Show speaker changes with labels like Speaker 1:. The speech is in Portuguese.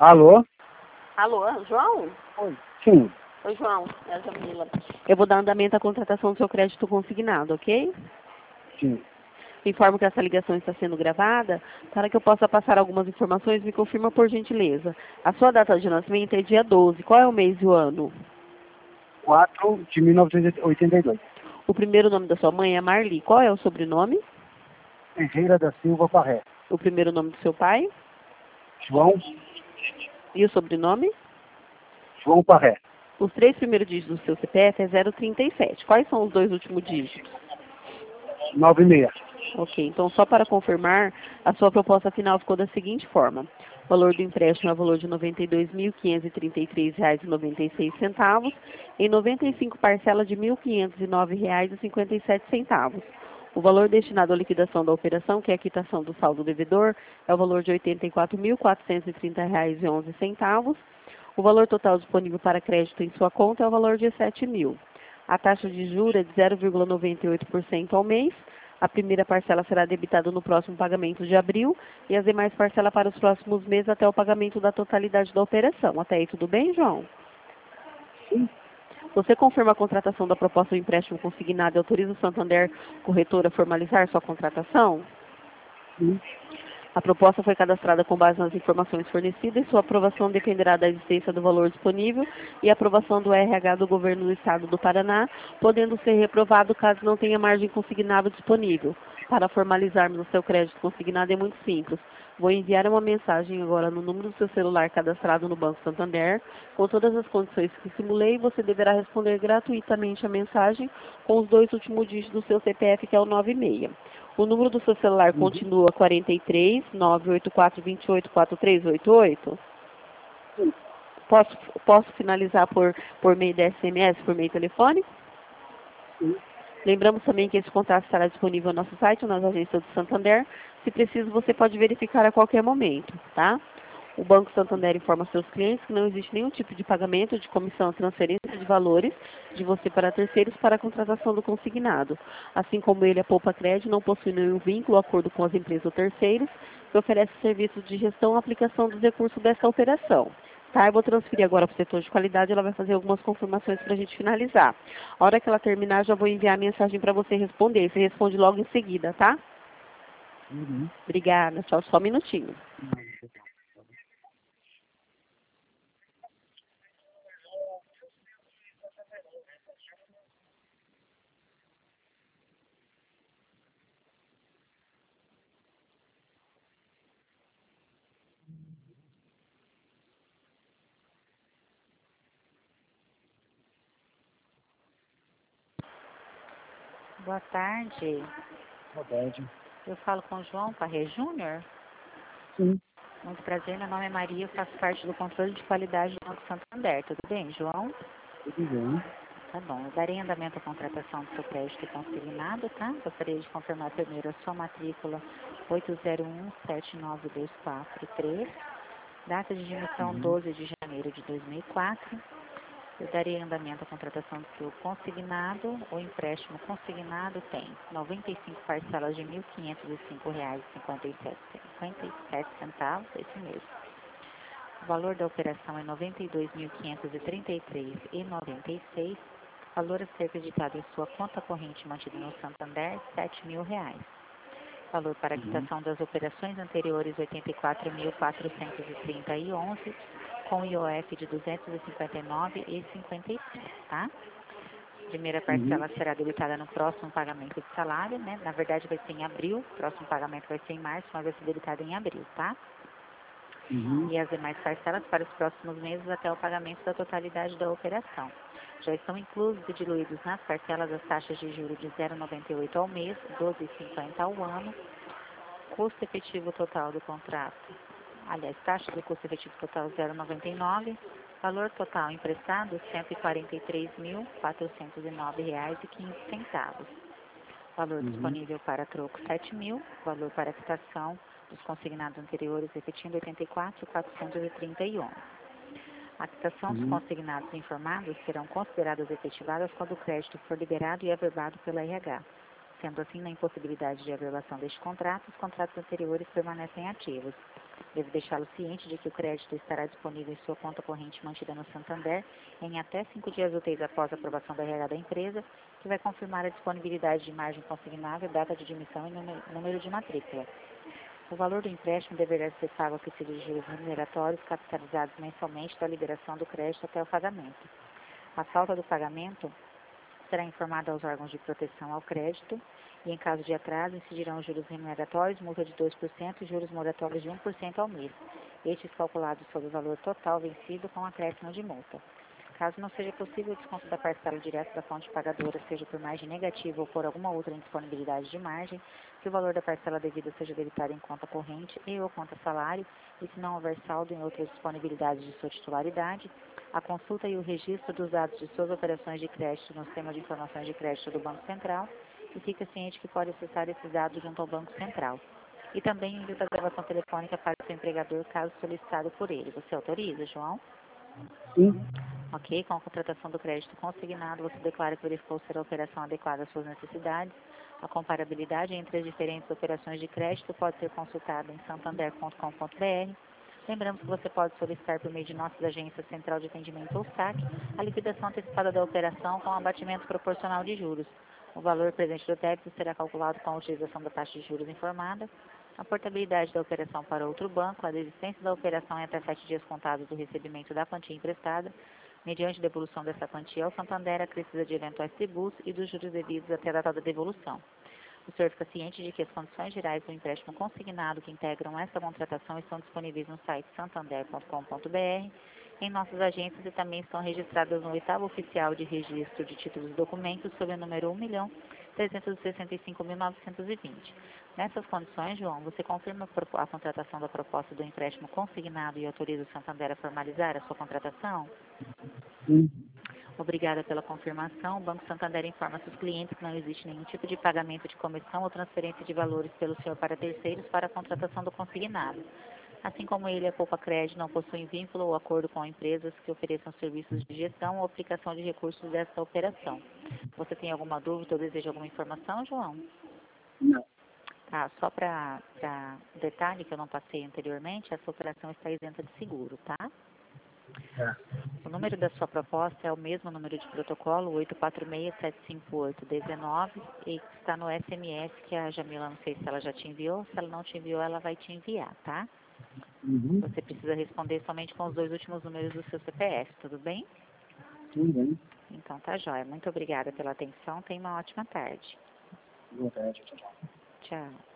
Speaker 1: Alô?
Speaker 2: Alô, João?
Speaker 1: Oi. Sim.
Speaker 2: Oi, João, é a Jamila. Eu vou dar andamento à contratação do seu crédito consignado, ok?
Speaker 1: Sim.
Speaker 2: Informo que essa ligação está sendo gravada. Para que eu possa passar algumas informações, me confirma por gentileza. A sua data de nascimento é dia 12. Qual é o mês e o ano?
Speaker 1: 4 de 1982.
Speaker 2: O primeiro nome da sua mãe é Marli. Qual é o sobrenome?
Speaker 1: Ferreira da Silva Parré.
Speaker 2: O primeiro nome do seu pai?
Speaker 1: João?
Speaker 2: E o sobrenome?
Speaker 1: João Parré.
Speaker 2: Os 3 primeiros dígitos do seu CPF é 037. Quais são os 2 últimos dígitos?
Speaker 1: 96.
Speaker 2: Ok, então só para confirmar, a sua proposta final ficou da seguinte forma. O valor do empréstimo é o valor de R$ 92.533,96 em 95 parcelas de R$ 1.509,57. O valor destinado à liquidação da operação, que é a quitação do saldo devedor, é o valor de R$ 84.430,11. O valor total disponível para crédito em sua conta é o valor de R$ 7.000. A taxa de juros é de 0,98% ao mês. A primeira parcela será debitada no próximo pagamento de abril e as demais parcelas para os próximos meses até o pagamento da totalidade da operação. Até aí tudo bem, João?
Speaker 1: Sim.
Speaker 2: Você confirma a contratação da proposta do empréstimo consignado e autoriza o Santander Corretora a formalizar sua contratação?
Speaker 1: Sim.
Speaker 2: A proposta foi cadastrada com base nas informações fornecidas e sua aprovação dependerá da existência do valor disponível e aprovação do RH do Governo do Estado do Paraná, podendo ser reprovado caso não tenha margem consignável disponível. Para formalizarmos o seu crédito consignado é muito simples. Vou enviar uma mensagem agora no número do seu celular cadastrado no Banco Santander, com todas as condições que simulei, e você deverá responder gratuitamente a mensagem com os 2 últimos dígitos do seu CPF, que é o 96. O número do seu celular continua 43 984 28 4388? Posso finalizar por meio de SMS, por meio telefônico?
Speaker 1: Sim.
Speaker 2: Lembramos também que esse contrato estará disponível no nosso site, nas agências do Santander. Se preciso, você pode verificar a qualquer momento, tá? O Banco Santander informa seus clientes que não existe nenhum tipo de pagamento de comissão ou transferência de valores de você para terceiros para a contratação do consignado. Assim como ele, a Poupa Crédito não possui nenhum vínculo ou acordo com as empresas ou terceiros que oferecem serviços de gestão e aplicação dos recursos dessa operação. Tá, eu vou transferir agora para o setor de qualidade, ela vai fazer algumas confirmações para a gente finalizar. A hora que ela terminar, já vou enviar a mensagem para você responder. Você responde logo em seguida, tá?
Speaker 1: Uhum.
Speaker 2: Obrigada, tchau, só um minutinho.
Speaker 3: Boa tarde.
Speaker 1: Boa tarde.
Speaker 3: Eu falo com o João Parré Júnior.
Speaker 1: Sim.
Speaker 3: Muito prazer, meu nome é Maria, eu faço parte do controle de qualidade do Banco Santander. Tudo bem, João?
Speaker 1: Tudo bem.
Speaker 3: Tá bom. Eu darei andamento à contratação do seu crédito consignado, tá? Gostaria de confirmar primeiro a sua matrícula 801792443, data de emissão 12 de janeiro de 2004. Eu darei andamento à contratação do seu consignado. O empréstimo consignado tem 95 parcelas de R$ 1.505,57, esse mesmo. O valor da operação é R$ 92.533,96. Valor a ser acreditado em sua conta corrente mantida no Santander, R$ 7.000. Valor para a quitação das operações anteriores, R$ 84.430,11, com IOF de R$ 259,55, tá? Primeira parcela será debitada no próximo pagamento de salário, né? Na verdade vai ser em abril, o próximo pagamento vai ser em março, mas vai ser debitada em abril, tá?
Speaker 1: Uhum.
Speaker 3: E as demais parcelas para os próximos meses até o pagamento da totalidade da operação. Já estão inclusos e diluídos nas parcelas as taxas de juros de 0,98 ao mês, 12,50 ao ano, custo efetivo total do contrato. Aliás, taxa de custo efetivo total 0,99, valor total emprestado R$ 143.409,15. Valor disponível para troco R$ 7.000, valor para quitação dos consignados anteriores repetindo R$ 84.431. A quitação dos consignados informados serão consideradas efetivadas quando o crédito for liberado e averbado pela RH. Sendo assim, na impossibilidade de averbação deste contrato, os contratos anteriores permanecem ativos. Devo deixá-lo ciente de que o crédito estará disponível em sua conta corrente mantida no Santander em até 5 dias úteis após a aprovação da RH da empresa, que vai confirmar a disponibilidade de margem consignável, data de admissão e número de matrícula. O valor do empréstimo deverá ser pago a acrescido de juros remuneratórios capitalizados mensalmente da liberação do crédito até o pagamento. A falta do pagamento será informada aos órgãos de proteção ao crédito e, em caso de atraso, incidirão os juros remuneratórios, multa de 2% e juros moratórios de 1% ao mês, estes calculados sobre o valor total vencido com acréscimo de multa. Caso não seja possível o desconto da parcela direta da fonte pagadora, seja por margem negativa ou por alguma outra indisponibilidade de margem, que o valor da parcela devida seja debitado em conta corrente e ou conta salário, e se não houver saldo em outras disponibilidades de sua titularidade, a consulta e o registro dos dados de suas operações de crédito no sistema de informações de crédito do Banco Central, e fica ciente que pode acessar esses dados junto ao Banco Central. E também envio da gravação telefônica para o seu empregador, caso solicitado por ele. Você autoriza, João?
Speaker 1: Sim.
Speaker 3: Ok, com a contratação do crédito consignado, você declara que verificou ser a operação adequada às suas necessidades. A comparabilidade entre as diferentes operações de crédito pode ser consultada em santander.com.br. Lembramos que você pode solicitar por meio de nossas agências Central de Atendimento ou SAC a liquidação antecipada da operação com abatimento proporcional de juros. O valor presente do débito será calculado com a utilização da taxa de juros informada. A portabilidade da operação para outro banco, a desistência da operação em até 7 dias contados do recebimento da quantia emprestada, mediante devolução dessa quantia ao Santander, acrescida de eventuais tributos e dos juros devidos até a data da devolução. O senhor fica ciente de que as condições gerais do empréstimo consignado que integram esta contratação estão disponíveis no site santander.com.br, em nossas agências, e também estão registradas no 8º Oficial de Registro de Títulos e Documentos sob o número 1.365.920. Nessas condições, João, você confirma a contratação da proposta do empréstimo consignado e autoriza o Santander a formalizar a sua contratação?
Speaker 1: Sim.
Speaker 3: Obrigada pela confirmação. O Banco Santander informa seus clientes que não existe nenhum tipo de pagamento de comissão ou transferência de valores pelo senhor para terceiros para a contratação do consignado. Assim como ele, a Poupa Crédito não possui vínculo ou acordo com empresas que ofereçam serviços de gestão ou aplicação de recursos desta operação. Você tem alguma dúvida ou deseja alguma informação, João?
Speaker 1: Não.
Speaker 3: Tá, só para detalhe que eu não passei anteriormente, essa operação está isenta de seguro, tá?
Speaker 1: Tá.
Speaker 3: O número da sua proposta é o mesmo número de protocolo, 846-758-19, e está no SMS que a Jamila, não sei se ela já te enviou. Se ela não te enviou, ela vai te enviar, tá?
Speaker 1: Uhum.
Speaker 3: Você precisa responder somente com os 2 últimos números do seu CPF, tudo bem?
Speaker 1: Tudo bem.
Speaker 3: Então tá jóia. Muito obrigada pela atenção. Tenha uma ótima tarde.
Speaker 1: Boa tarde. Tchau, tchau.
Speaker 3: Tchau.